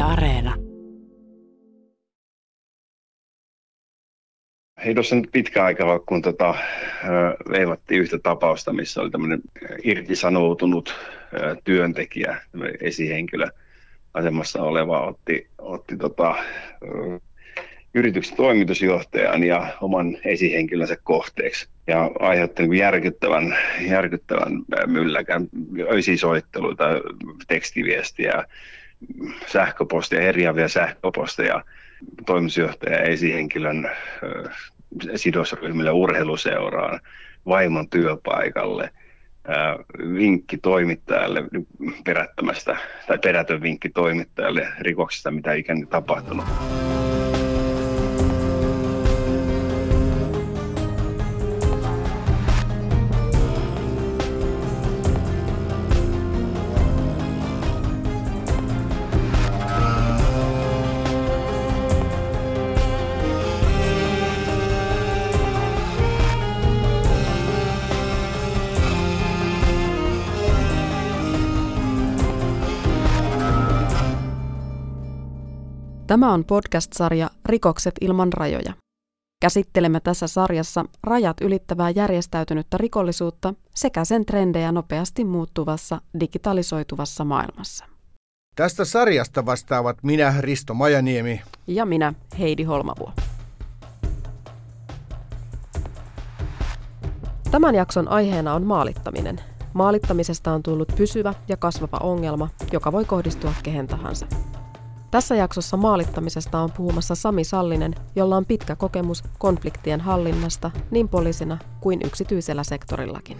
Areena. Hei, tuossa nyt pitkä aika, kun veivattiin yhtä tapausta, missä oli tämmöinen irtisanoutunut työntekijä, esihenkilö asemassa oleva, otti yrityksen toimitusjohtajan ja oman esihenkilönsä kohteeksi ja aiheutti niin järkyttävän mylläkän, öisisoitteluita, tekstiviestiä, sähköpostia, eriäviä sähköposteja toimitusjohtajan ja esihenkilön sidosryhmille, urheiluseuraan, vaimon työpaikalle, vinkki toimittajalle perätön vinkki toimittajalle rikoksesta, mitä ikinä tapahtunut. Tämä on podcast-sarja Rikokset ilman rajoja. Käsittelemme tässä sarjassa rajat ylittävää järjestäytynyttä rikollisuutta sekä sen trendejä nopeasti muuttuvassa digitalisoituvassa maailmassa. Tästä sarjasta vastaavat minä, Risto Majaniemi. Ja minä, Heidi Holmavuo. Tämän jakson aiheena on maalittaminen. Maalittamisesta on tullut pysyvä ja kasvava ongelma, joka voi kohdistua kehen tahansa. Tässä jaksossa maalittamisesta on puhumassa Sami Sallinen, jolla on pitkä kokemus konfliktien hallinnasta niin poliisina kuin yksityisellä sektorillakin.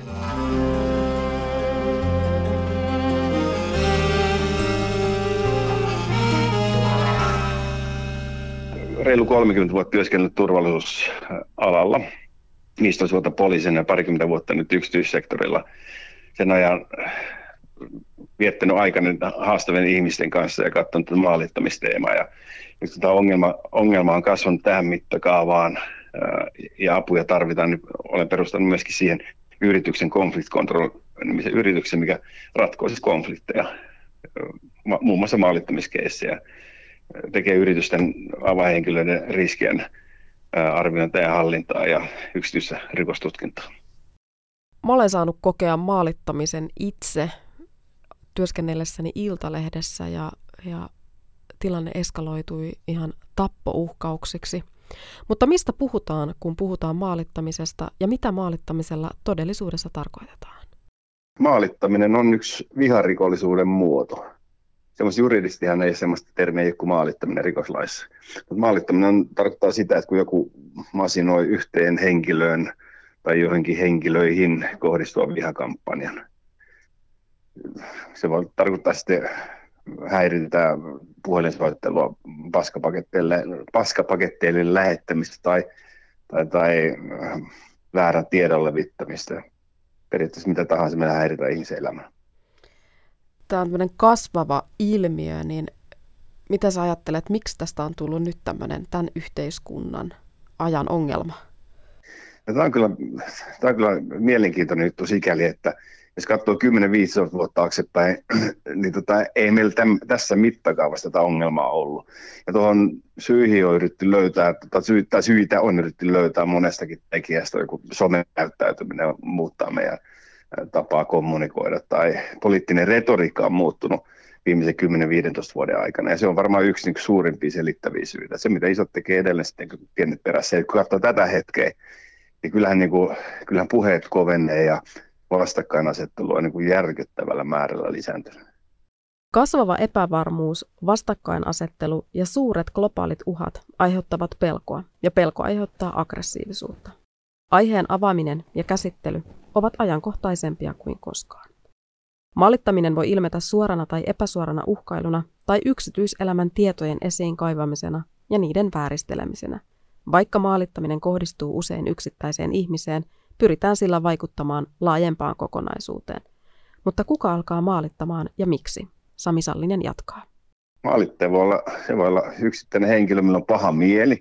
Reilu 30 vuotta työskennellyt turvallisuusalalla. 15 vuotta poliisina ja parikymmentä vuotta nyt yksityissektorilla. Sen ajan viettänyt aikani haastavien ihmisten kanssa ja katsonut tätä maalittamisteemaa. Ja nyt ongelma on kasvanut tähän mittakaavaan ja apuja tarvitaan. Nyt olen perustanut myöskin siihen yrityksen Conflict Control-nimisen yrityksen, mikä ratkoo siis konflikteja, muun muassa maalittamiskeissejä. Tekee yritysten avainhenkilöiden riskien arviointia ja hallintaa ja yksityistä rikostutkintaa. Mä olen saanut kokea maalittamisen itse työskennellessäni Iltalehdessä ja tilanne eskaloitui ihan tappouhkauksiksi. Mutta mistä puhutaan, kun puhutaan maalittamisesta ja mitä maalittamisella todellisuudessa tarkoitetaan? Maalittaminen on yksi viharikollisuuden muoto. Semmoista juridistihan ei semmoista termiä kuin maalittaminen rikoslaissa. Mutta maalittaminen tarkoittaa sitä, että kun joku masinoi yhteen henkilöön tai johonkin henkilöihin kohdistuvan vihakampanjan. Se voi tarkoittaa sitten häiritään puhelinsoittelua, paskapaketteille lähettämistä tai väärän tiedon levittämistä. Periaatteessa mitä tahansa meillä häiritään ihmisen elämää. Tämä on tämmöinen kasvava ilmiö, niin mitä sä ajattelet, miksi tästä on tullut nyt tämän yhteiskunnan ajan ongelma? No, tämä on kyllä mielenkiintoinen juttu sikäli, että jos katsoo 10-15 vuotta taaksepäin, niin ei meillä tässä mittakaavassa tätä ongelmaa ollut. Ja tuohon syihin on yritetty löytää, syitä on yritetty löytää monestakin tekijästä, joku somekäyttäytyminen muuttaa meidän tapaa kommunikoida, tai poliittinen retoriikka on muuttunut viimeisen 10-15 vuoden aikana, ja se on varmaan yksi suurimpia selittäviä syitä. Se, mitä isot tekee edelleen sitten pienet perässä, kun katsoo tätä hetkeä, niin kyllähän puheet kovenee ja vastakkainasettelu on järkyttävällä määrällä lisääntynyt. Kasvava epävarmuus, vastakkainasettelu ja suuret globaalit uhat aiheuttavat pelkoa, ja pelko aiheuttaa aggressiivisuutta. Aiheen avaaminen ja käsittely ovat ajankohtaisempia kuin koskaan. Maalittaminen voi ilmetä suorana tai epäsuorana uhkailuna tai yksityiselämän tietojen esiin kaivamisena ja niiden vääristelemisenä. Vaikka maalittaminen kohdistuu usein yksittäiseen ihmiseen, pyritään sillä vaikuttamaan laajempaan kokonaisuuteen. Mutta kuka alkaa maalittamaan ja miksi? Sami Sallinen jatkaa. Maalittaja voi olla yksittäinen henkilö, millä on paha mieli.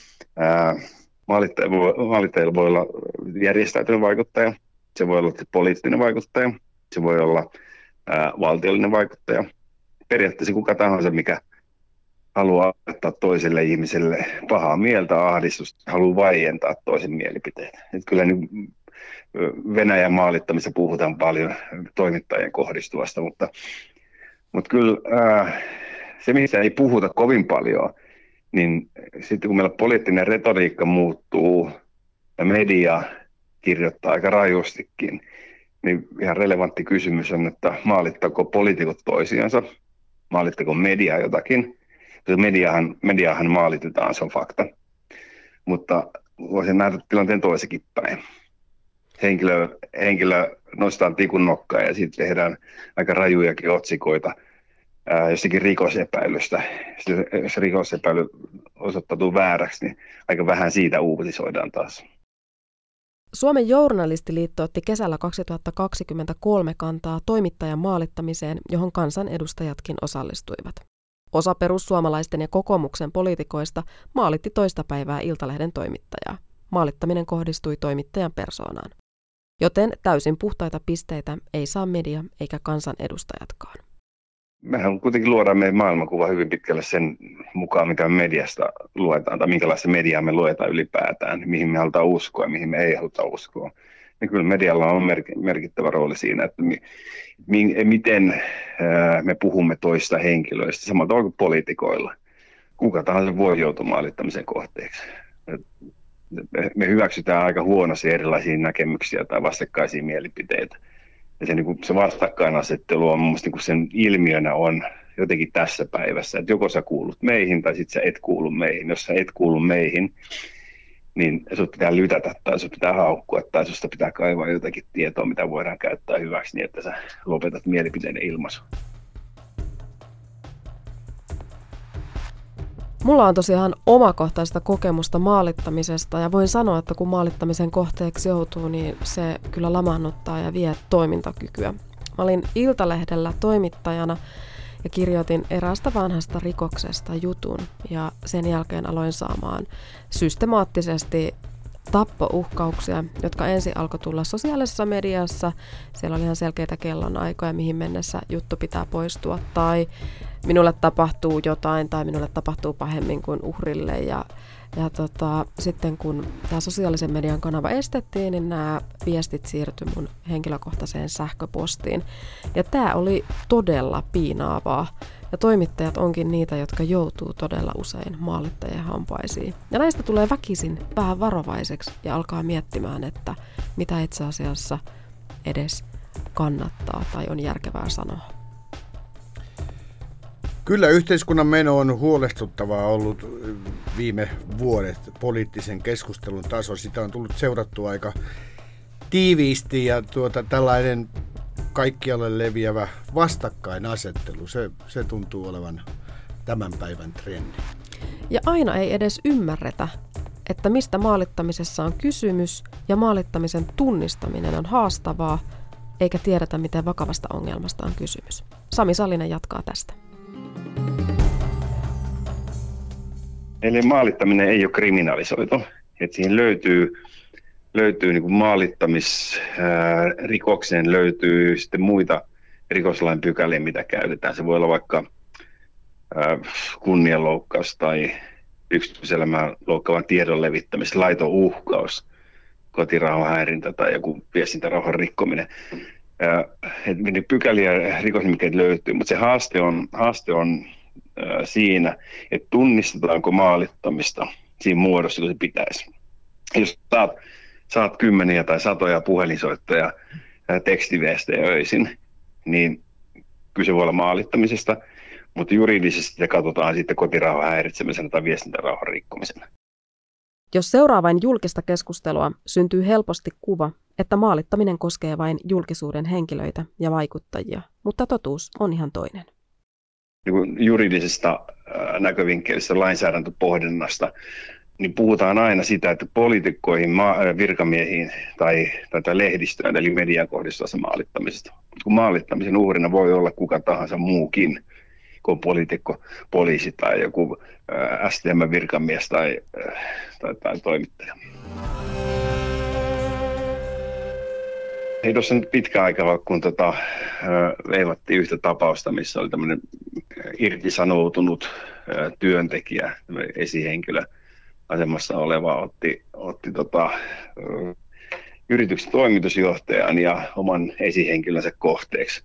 Maalittajilla voi olla järjestäytynyt vaikuttaja, se voi olla poliittinen vaikuttaja, se voi olla valtiollinen vaikuttaja. Periaatteessa kuka tahansa, mikä haluaa antaa toiselle ihmiselle pahaa mieltä, ahdistusta, haluaa vaientaa toisen mielipiteitä. Et kyllä nyt Venäjän maalittamista puhutaan paljon toimittajien kohdistuvasta, mutta kyllä se, mistä ei puhuta kovin paljon, niin sitten kun meillä poliittinen retoriikka muuttuu ja media kirjoittaa aika rajustikin, niin ihan relevantti kysymys on, että maalittaako poliitikot toisiansa, maalittaako media jotakin. Mediahan maalitetaan, se on fakta. Mutta voisin nähdä tilanteen toisenkin päin. Henkilö nostaa tikun nokkaa ja sitten tehdään aika rajujakin otsikoita jostakin rikosepäilystä. Jos rikosepäily osoittautuu vääräksi, niin aika vähän siitä uutisoidaan taas. Suomen journalistiliitto otti kesällä 2023 kantaa toimittajan maalittamiseen, johon kansanedustajatkin osallistuivat. Osa perussuomalaisten ja kokoomuksen poliitikoista maalitti toista päivää Iltalehden toimittajaa. Maalittaminen kohdistui toimittajan persoonaan. Joten täysin puhtaita pisteitä ei saa media eikä kansanedustajatkaan. Mehän kuitenkin luodaan meidän maailmankuva hyvin pitkälle sen mukaan, mitä me mediasta luetaan, tai minkälaista mediaa me luetaan ylipäätään, mihin me halutaan uskoa ja mihin me ei haluta uskoa. Ja kyllä medialla on merkittävä rooli siinä, että miten me puhumme toista henkilöistä, samalla tavalla kuin poliitikoilla. Kuka tahansa voi joutua maalittamisen kohteeksi. Me hyväksytään aika huonosti erilaisia näkemyksiä tai vastakkaisia mielipiteitä. Ja se vastakkainasettelu on mun mielestä sen ilmiönä on jotenkin tässä päivässä, että joko sä kuulut meihin tai sitten sä et kuulu meihin. Jos sä et kuulu meihin, niin sut pitää lytätä tai sut pitää haukkua tai susta pitää kaivaa jotakin tietoa, mitä voidaan käyttää hyväksi niin, että sä lopetat mielipiteiden ilmaisun. Mulla on tosiaan omakohtaista kokemusta maalittamisesta ja voin sanoa, että kun maalittamisen kohteeksi joutuu, niin se kyllä lamaannuttaa ja vie toimintakykyä. Mä olin Iltalehdellä toimittajana ja kirjoitin eräästä vanhasta rikoksesta jutun ja sen jälkeen aloin saamaan systemaattisesti tappouhkauksia, jotka ensin alkoi tulla sosiaalisessa mediassa. Siellä oli ihan selkeitä kellonaikoja, mihin mennessä juttu pitää poistua tai minulle tapahtuu jotain tai minulle tapahtuu pahemmin kuin uhrille ja sitten kun tämä sosiaalisen median kanava estettiin, niin nämä viestit siirtyi mun henkilökohtaiseen sähköpostiin. Ja tämä oli todella piinaavaa. Ja toimittajat onkin niitä, jotka joutuu todella usein maalittajien hampaisiin. Ja näistä tulee väkisin vähän varovaiseksi ja alkaa miettimään, että mitä itse asiassa edes kannattaa tai on järkevää sanoa. Kyllä yhteiskunnan meno on huolestuttavaa ollut viime vuodet, poliittisen keskustelun taso. Sitä on tullut seurattua aika tiiviisti ja tällainen kaikkialle leviävä vastakkainasettelu, se tuntuu olevan tämän päivän trendi. Ja aina ei edes ymmärretä, että mistä maalittamisessa on kysymys ja maalittamisen tunnistaminen on haastavaa, eikä tiedetä miten vakavasta ongelmasta on kysymys. Sami Salinen jatkaa tästä. Eli maalittaminen ei ole kriminalisoitu. Että siihen löytyy niin kuin maalittamisrikokseen löytyy sitten muita rikoslain pykäliä, mitä käytetään. Se voi olla vaikka kunnianloukkaus tai yksityiselämää loukkaavan tiedon levittämistä, laiton uhkaus, kotirauhan häirintä tai joku viestintärauhan rikkominen. Pykäliä rikosnimikkeet löytyy, mutta se haaste on siinä, että tunnistetaanko maalittamista siinä muodossa, kun se pitäisi. Jos saat kymmeniä tai satoja puhelinsoittoja tekstiviestejä öisin, niin kyse voi olla maalittamisesta, mutta juridisesti se katsotaan sitten kotirauhan häiritsemisenä tai viestintärauhan rikkomisena. Jos seuraa vain julkista keskustelua, syntyy helposti kuva, että maalittaminen koskee vain julkisuuden henkilöitä ja vaikuttajia, mutta totuus on ihan toinen. Juridisesta näkövinkkelistä lainsäädäntöpohdinnasta, niin puhutaan aina sitä, että poliitikkoihin, virkamiehiin tai lehdistöön, eli median kohdistuvassa maalittamisesta. Kun maalittamisen uhrina voi olla kuka tahansa muukin, kuin poliitikko, poliisi tai joku STM-virkamies tai toimittaja. Ei tuossa nyt pitkä aika, kun veivattiin yhtä tapausta, missä oli tämmöinen irtisanoutunut työntekijä, esihenkilö asemassa oleva, otti yrityksen toimitusjohtajan ja oman esihenkilönsä kohteeksi.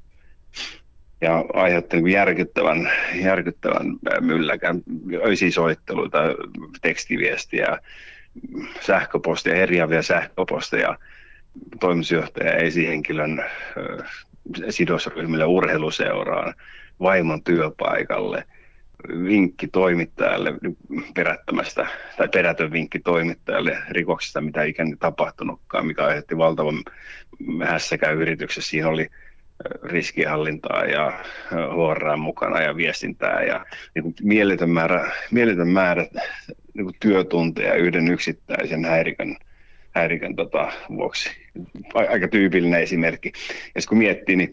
Ja aiheutti niin järkyttävän mylläkän, öisisoitteluita, tekstiviestiä, sähköpostia, eriäviä sähköposteja toimitusjohtajan ja esihenkilön sidosryhmille, urheiluseuraan, vaimon työpaikalle, vinkki toimittajalle perätön vinkki toimittajalle rikoksesta, mitä ikään tapahtunutkaan, mikä aiheutti valtavan hässäkään yrityksessä. Siinä oli riskihallintaa ja HR mukana ja viestintää ja niin mieletön määrä niin työtunteja yhden yksittäisen häirikön vuoksi. Aika tyypillinen esimerkki. Ja kun miettii, niin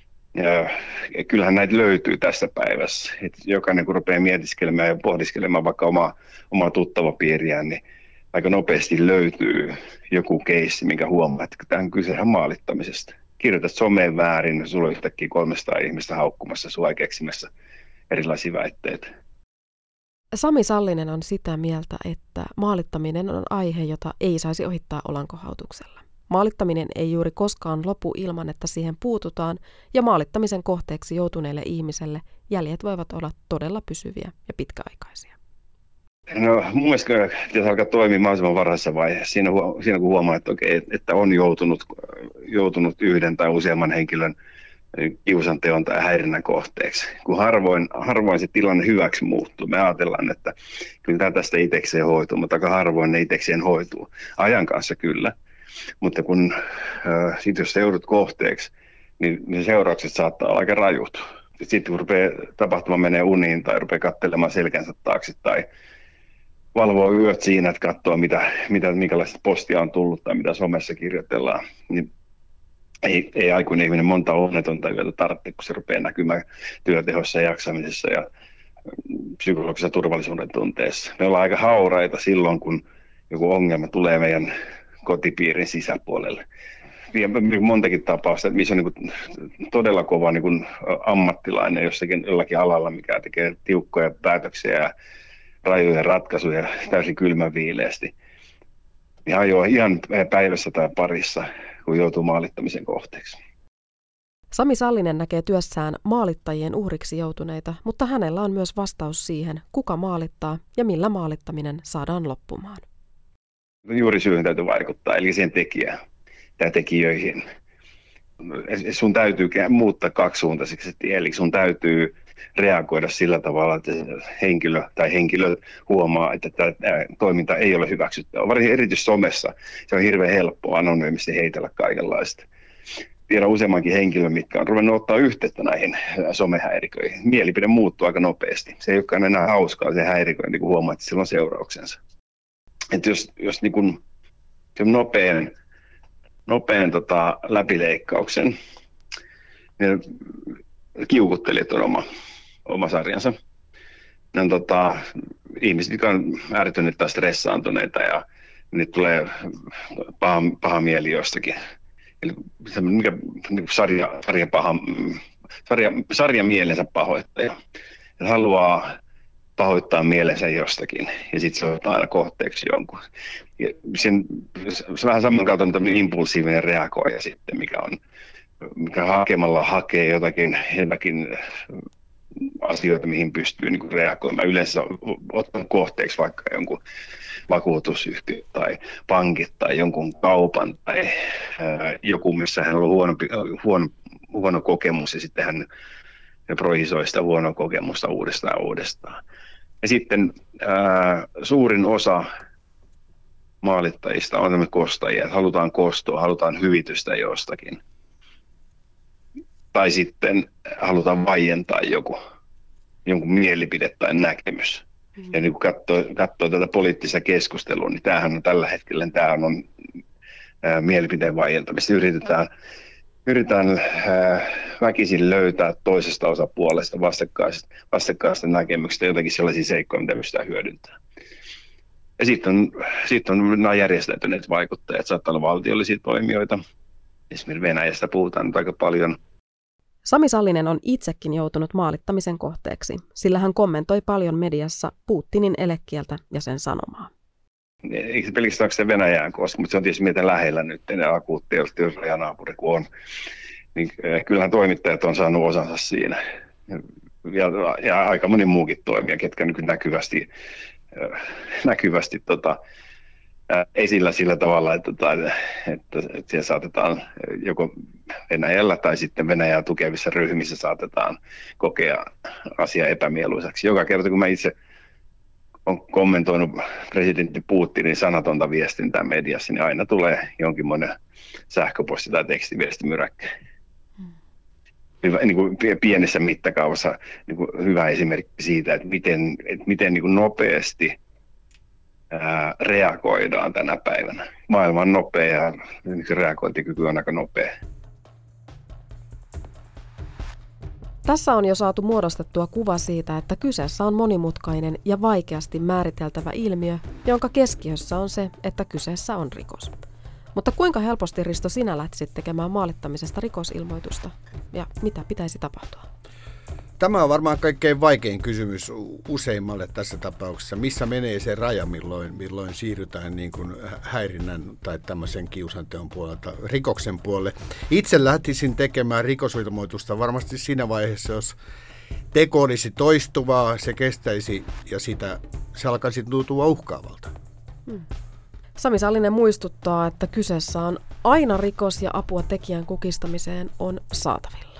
kyllähän näitä löytyy tässä päivässä. Et jokainen kun rupeaa mietiskelemään ja pohdiskelemaan vaikka omaa tuttavapiiriään, niin aika nopeasti löytyy joku keissi, minkä huomaa, että tämä on kysehän maalittamisesta. Kirjoitat someen väärin, sulla on yhtäkkiä 300 ihmistä haukkumassa sua ja keksimässä erilaisia väitteitä. Sami Sallinen on sitä mieltä, että maalittaminen on aihe, jota ei saisi ohittaa olankohautuksella. Maalittaminen ei juuri koskaan lopu ilman, että siihen puututaan, ja maalittamisen kohteeksi joutuneelle ihmiselle jäljet voivat olla todella pysyviä ja pitkäaikaisia. No, mun mielestä pitäisi alkaa toimia mahdollisimman varhaisessa vaiheessa. Siinä kun huomaa, että on joutunut yhden tai useamman henkilön kiusanteon tai häirinnän kohteeksi. Kun harvoin se tilanne hyväksi muuttuu. Me ajatellaan, että kyllä tämä tästä itsekseen hoituu, mutta aika harvoin ne itsekseen hoituu. Ajan kanssa kyllä, mutta jos sä joudut kohteeksi, niin ne seuraukset saattaa olla aika rajut. Sitten kun rupeaa tapahtumaan menee uniin tai rupeaa katselemaan selkänsä taakse tai valvoo yöt siinä, että katsoo minkälaista postia on tullut tai mitä somessa kirjoitellaan, niin ei aikuinen ihminen monta onnetonta yötä tarvitse, kun se rupeaa näkymään työtehossa ja jaksamisessa ja psykologisessa turvallisuuden tunteessa. Me ollaan aika hauraita silloin, kun joku ongelma tulee meidän kotipiirin sisäpuolelle. Montakin tapausta, missä on niin todella kova niin ammattilainen jollakin alalla, mikä tekee tiukkoja päätöksiä ja rajoja ratkaisuja täysin kylmänviileästi. Niin hajoaa ihan päivässä tai parissa, kun joutuu maalittamisen kohteeksi. Sami Sallinen näkee työssään maalittajien uhriksi joutuneita, mutta hänellä on myös vastaus siihen, kuka maalittaa ja millä maalittaminen saadaan loppumaan. Juuri syyhyn täytyy vaikuttaa, eli siihen tekijään tai tekijöihin. Sun täytyy muuttaa kaksisuuntaiseksi, eli sun täytyy reagoida sillä tavalla, että henkilö tai henkilöt huomaa, että tämä toiminta ei ole hyväksyttävää. Varsinkin erityisesti somessa se on hirveän helppoa anonyymisti heitellä kaikenlaista. Tiedän useammankin henkilön, mitkä on ruvennut ottaa yhteyttä näihin somehäiriköihin. Mielipide muuttuu aika nopeasti. Se ei olekaan enää hauskaa se häiriköinti, kun huomaa, että sillä on seurauksensa. Että jos niin kun nopean läpileikkauksen, niin kiukuttelijat on oma sarjansa. Ne on ihmiset, jotka on äärettöneet tai stressaantuneita ja nyt tulee paha mieli jostakin. Eli sarja mielensä pahoittaja. Hän haluaa pahoittaa mielensä jostakin ja sitten se ottaa aina kohteeksi jonkun. Se on vähän samankaltainen tämmöinen impulsiivinen reagoija sitten, mikä hakemalla hakee jotakin asioita, mihin pystyy niin kuin reagoimaan. Yleensä ottaa kohteeksi vaikka jonkun vakuutusyhtiö tai pankit tai jonkun kaupan tai joku, missä hän on ollut huono kokemus ja sitten hän projisoi sitä huonoa kokemusta uudestaan. Ja sitten suurin osa maalittajista on tämmöisiä kostajia, että halutaan kostoa, halutaan hyvitystä tai sitten halutaan vaientaa jonkun mielipide tai näkemys. Ja niin kun katsoo tätä poliittista keskustelua, niin tämähän on tällä hetkellä mielipiteen vaientamista. Yritetään väkisin löytää toisesta osapuolesta vastakkaista näkemyksistä jotakin sellaisia seikkoja, mitä pystytään hyödyntämään. Ja sitten on nämä järjestäytyneet vaikuttajat, saattaa olla valtiollisia toimijoita, Esimerkiksi Venäjästä puhutaan nyt aika paljon. Sami Sallinen on itsekin joutunut maalittamisen kohteeksi, sillä hän kommentoi paljon mediassa Putinin elekieltä ja sen sanomaa. Eikö se pelkästään se Venäjään koska, mutta se on tietysti miten lähellä nyt, ne akuutti, jos rajanaapuri kun on. Niin kyllähän toimittajat on saanut osansa siinä. Ja aika moni muukin toimija, ketkä näkyvästi esillä sillä tavalla, että siellä saatetaan joko Venäjällä tai sitten Venäjää tukevissa ryhmissä saatetaan kokea asia epämieluisaksi. Joka kerta, kun mä itse olen kommentoinut presidentti Putinin sanatonta viestintää mediassa, niin aina tulee jonkinmoinen sähköposti tai tekstiviestimyräkkä. Hyvä, niin kuin pienessä mittakaavassa niin kuin hyvä esimerkki siitä, että miten niin kuin nopeasti reagoidaan tänä päivänä. Maailma on nopea ja reagointikyky on aika nopea. Tässä on jo saatu muodostettua kuva siitä, että kyseessä on monimutkainen ja vaikeasti määriteltävä ilmiö, jonka keskiössä on se, että kyseessä on rikos. Mutta kuinka helposti, Risto, sinä lähtisit tekemään maalittamisesta rikosilmoitusta? Ja mitä pitäisi tapahtua? Tämä on varmaan kaikkein vaikein kysymys useimmalle tässä tapauksessa. Missä menee se raja, milloin siirrytään niin kuin häirinnän tai tämmöisen kiusanteon puolelta rikoksen puolelle? Itse lähtisin tekemään rikosilmoitusta varmasti siinä vaiheessa, jos teko olisi toistuvaa, se kestäisi ja se alkaisi tuntua uhkaavalta. Sami Sallinen muistuttaa, että kyseessä on aina rikos ja apua tekijän kukistamiseen on saatavilla.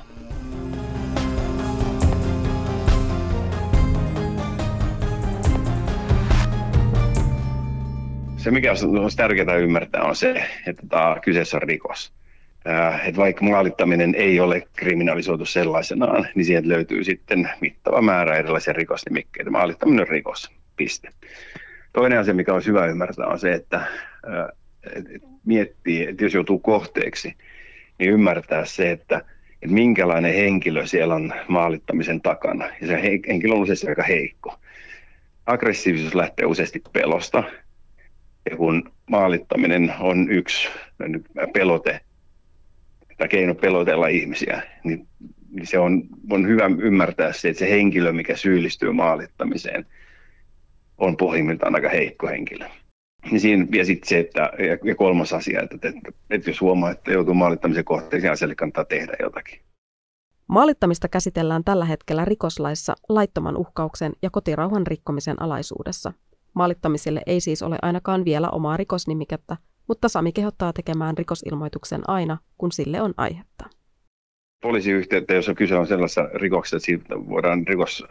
Se, mikä on tärkeää ymmärtää, on se, että kyseessä on rikos. Että vaikka maalittaminen ei ole kriminalisoitu sellaisenaan, niin sieltä löytyy sitten mittava määrä erilaisia rikosnimikkeitä. Maalittaminen on rikos, piste. Toinen asia, mikä on hyvä ymmärtää, on se, että miettii, että jos joutuu kohteeksi, niin ymmärtää se, että minkälainen henkilö siellä on maalittamisen takana. Ja se henkilö on useasti aika heikko. Aggressiivisuus lähtee useasti pelosta. Ja kun maalittaminen on yksi pelote tai keino pelotella ihmisiä, niin se on hyvä ymmärtää se, että se henkilö, mikä syyllistyy maalittamiseen, on pohjimmiltaan aika heikko henkilö. Ja siinä vielä sitten se, ja kolmas asia, että jos huomaa, että joutuu maalittamisen kohteeksi, niin asialle kannattaa tehdä jotakin. Maalittamista käsitellään tällä hetkellä rikoslaissa laittoman uhkauksen ja kotirauhan rikkomisen alaisuudessa. Maalittamiselle ei siis ole ainakaan vielä omaa rikosnimikettä, mutta Sami kehottaa tekemään rikosilmoituksen aina, kun sille on aihetta. Poliisiyhteyttä, jos on kyse on sellaisessa rikoksesta, että siitä voidaan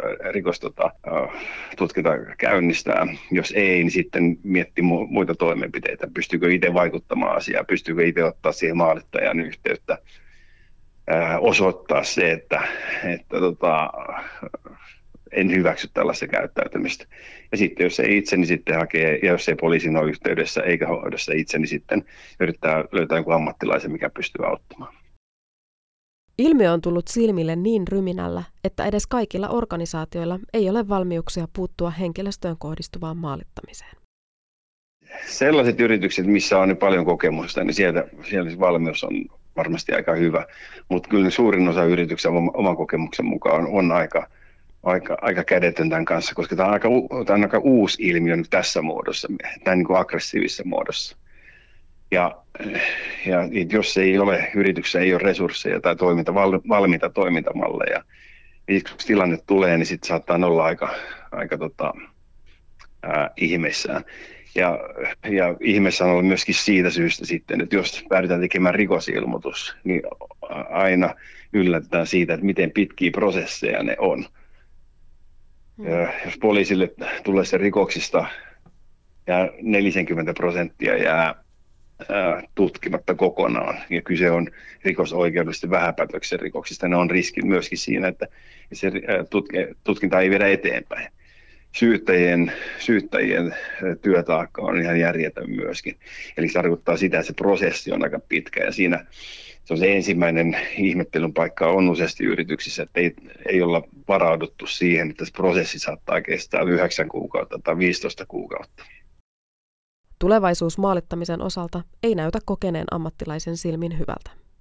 tutkinta käynnistää. Jos ei, niin sitten miettii muita toimenpiteitä. Pystyykö itse vaikuttamaan asiaan, pystyykö itse ottaa siihen maalittajan yhteyttä, osoittaa se, että en hyväksy tällaista käyttäytymistä. Ja sitten jos ei itse, niin sitten hakee, ja jos ei poliisin ole yhteydessä eikä hoidossa itse, niin sitten yrittää löytää jonkun ammattilaisen, mikä pystyy auttamaan. Ilmiö on tullut silmille niin ryminällä, että edes kaikilla organisaatioilla ei ole valmiuksia puuttua henkilöstöön kohdistuvaan maalittamiseen. Sellaiset yritykset, missä on paljon kokemusta, niin siellä valmius on varmasti aika hyvä. Mutta kyllä suurin osa yrityksiä oman kokemuksen mukaan on aika kädetön tämän kanssa, koska tämä on aika uusi ilmiö nyt tässä muodossa, tämän niin kuin aggressiivisessa muodossa. Ja jos yrityksessä ei ole resursseja tai valmiita toimintamalleja, niin kun tilanne tulee, niin sitten saattaa olla aika ihmeissään. Ja ihmeessä on ollut myöskin siitä syystä sitten, että jos päädytään tekemään rikosilmoitus, niin aina yllätetään siitä, että miten pitkiä prosesseja ne on. Ja jos poliisille tulee se rikoksista ja 40% jää tutkimatta kokonaan, ja kyse on rikosoikeudellisesti vähäpätöksistä rikoksista, ne on riski myöskin siinä, että se tutkinta ei viedä eteenpäin. Syyttäjien työtaakka on ihan järjetön myöskin. Eli se tarkoittaa sitä, että se prosessi on aika pitkä, ja siinä se on se ensimmäinen ihmettelyn paikka on useasti yrityksissä, että ei olla varauduttu siihen, että se prosessi saattaa kestää 9 kuukautta tai 15 kuukautta. Tulevaisuus maalittamisen osalta ei näytä kokeneen ammattilaisen silmin hyvältä.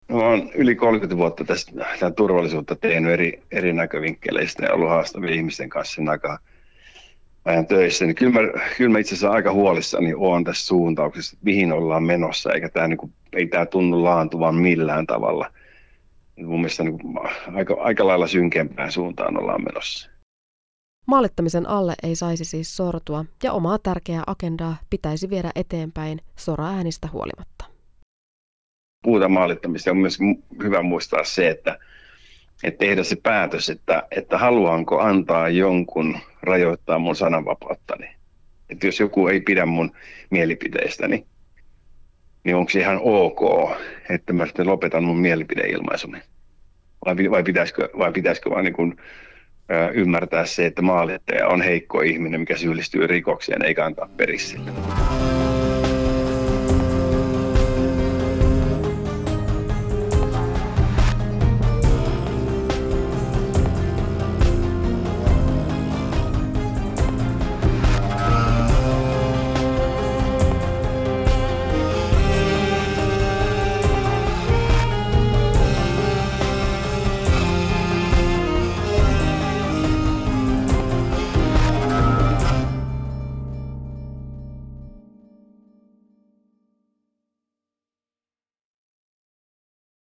No, mä oon yli 30 vuotta tästä turvallisuutta tehnyt eri näkövinkkeleistä ja ollut haastavia ihmisten kanssa sen aikaa ajan töissä. Niin kyllä mä itse asiassa aika huolissani oon tässä suuntauksessa, että mihin ollaan menossa, eikä ei tämä tunnu laantuvan millään tavalla. Mun mielestä aika lailla synkempään suuntaan ollaan menossa. Maalittamisen alle ei saisi siis sortua ja omaa tärkeää agendaa pitäisi viedä eteenpäin soraäänistä huolimatta. Puhutaan maalittamista, on myös hyvä muistaa se, että tehdä se päätös, että haluanko antaa jonkun rajoittaa mun sananvapauttani. Että jos joku ei pidä mun mielipiteistäni, niin onko se ihan ok, että mä sitten lopetan mun mielipideilmaisuni? Vai pitäisikö vaan niin kuin ymmärtää se, että maalittaja on heikko ihminen, mikä syyllistyy rikokseen eikä antaa periksi sille?